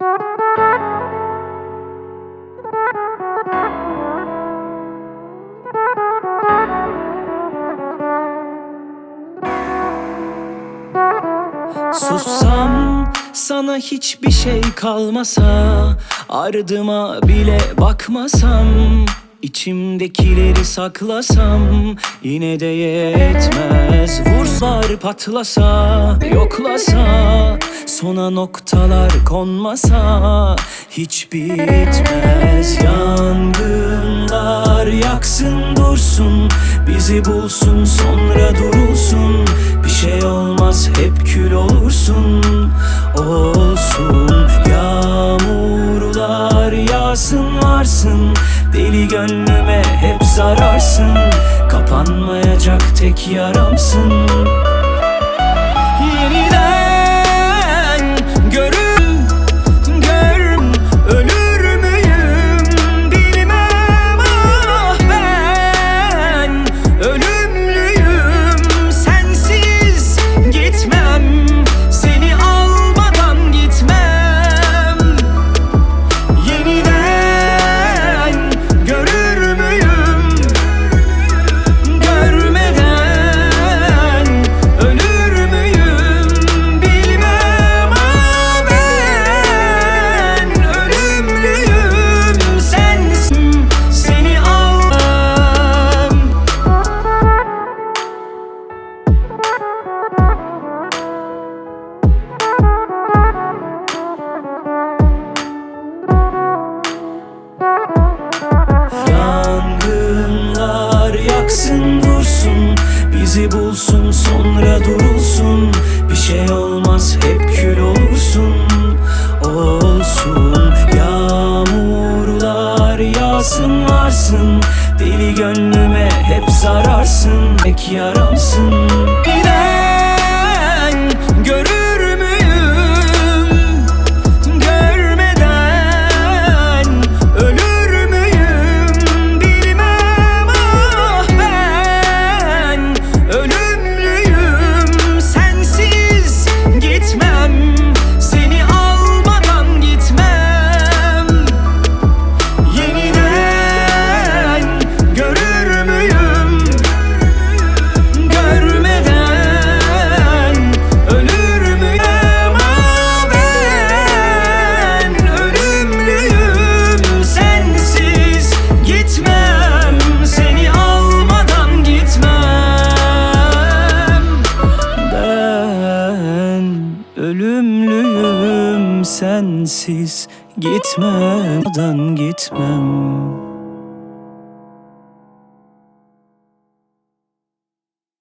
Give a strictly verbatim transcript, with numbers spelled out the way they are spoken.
Sussam sana hiçbir şey kalmasa, ardıma bile bakmasam, İçimdekileri saklasam yine de yetmez. Vursalar patlasa, yoklasa, sona noktalar konmasa hiç bitmez. Yangınlar yaksın dursun, bizi bulsun sonra durulsun. Bir şey olmaz hep kül olursun, olsun. Yağmurlar yağsın varsın, deli gönlüme hep zararsın. Kapanmayacak tek yaramsın. Yeniden görüm, görüm, ölür müyüm bilmem. Ah ben ölümlüyüm, sensiz gitmem, seni almadan gitmem. Yeniden görür müyüm, görmeden ölür müyüm bilmem. Ah ben ölümlüyüm, sensin, seni almam. Yangınlar yaksın dursun, bizi bulsun sonra durulsun. Bir şey olmaz hep kül olursun, olsun. Yağmurlar yağsın varsın, deli gönlüme hep zararsın, tek yaramsın. Giden görür müyüm, görmeden ölür müyüm bilmem. Ah ben ölümlüyüm, sensiz gitmem, seni almadan gitmem. Yeniden görür müyüm, görmeden ölür müyüm. Ah ben ölümlüyüm, sensiz gitmem, seni almadan gitmem. Ben ölümlüyüm, sensiz gitmem, gitmem.